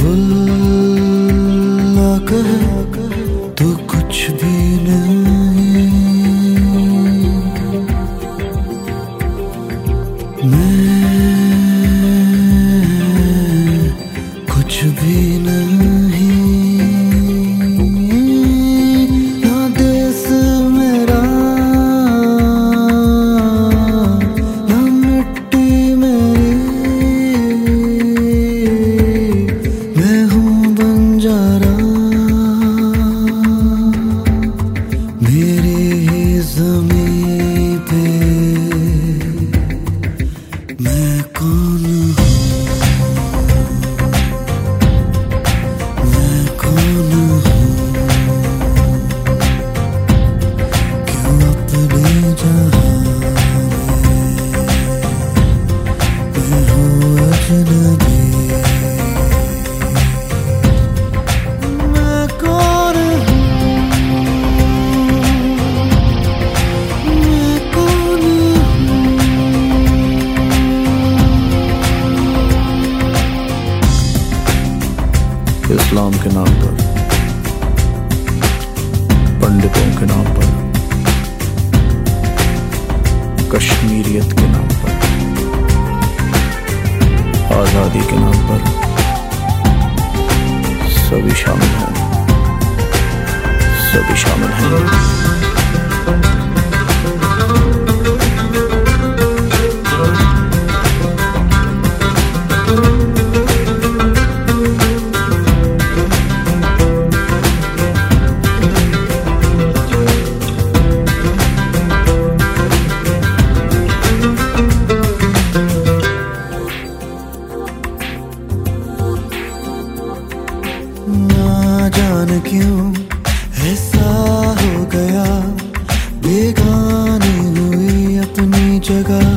खुला कहे तो कुछ भी नहीं, मैं कुछ भी नहीं। ना देश मेरा ना मिट्टी मेरी, मैं हूँ बंजारा मेरी ही ज़मीं पे। मैं कौन हूँ, मैं कौन हूँ, क्यों अपने जहाँ मैं हूँ अजनबी। मैं कौन हूँ, मैं कौन हूँ। इस्लाम के नाम पर, पंडितों के नाम पर, कश्मीरियत के नाम पर, आजादी के नाम पर सभी शामिल हैं, सभी शामिल हैं। ना जान क्यों ऐसा हो गया, बेगानी हुई अपनी जगह।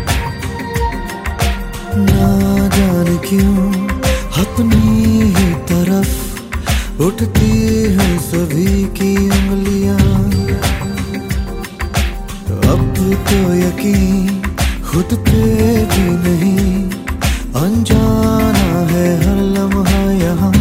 ना जान क्यों अपनी ही तरफ उठती हैं सभी की उंगलियां। अब तो यकीन खुद पे भी नहीं, अनजाना है हर लम्हा यहाँ।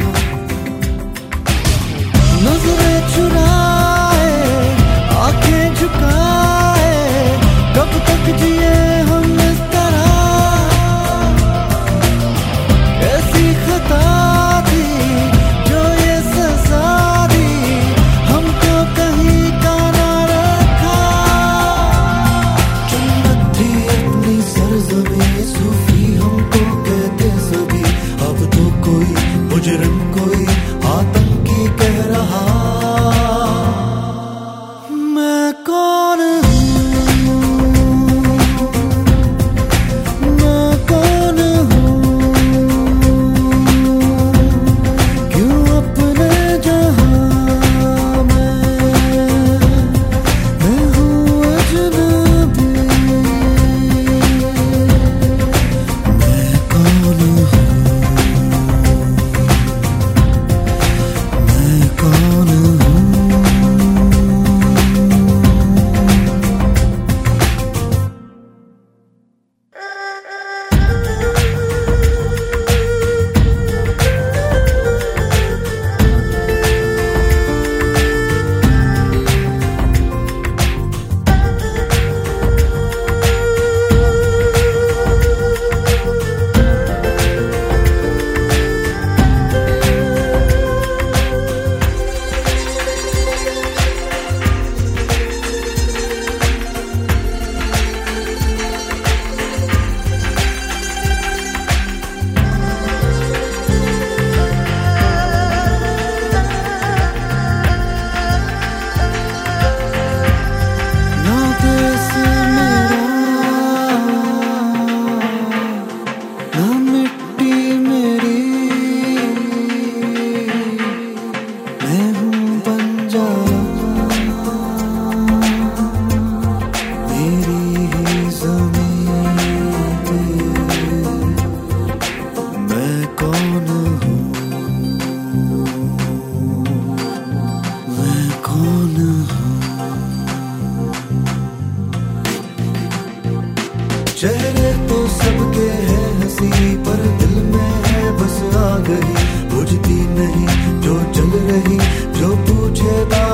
नजरें चुराए आंखें झुकाए, कब तक जिए हम इस तरह। ऐसी खता थी जो ये सजा दी, हमको कहीं का ना रखा। जन्नत थी अपनी सरज़मीं, सूफी हमको कहते सभी। अब तो कोई मुजरिम, कोई आतंकी कह रहा। मैं कौन हूँ, मैं कौन हूँ, क्यों अपने जहाँ मैं हूँ अजनबी। मैं कौन हूँ, बुझती नहीं, जो जल रही, जो पूछेगा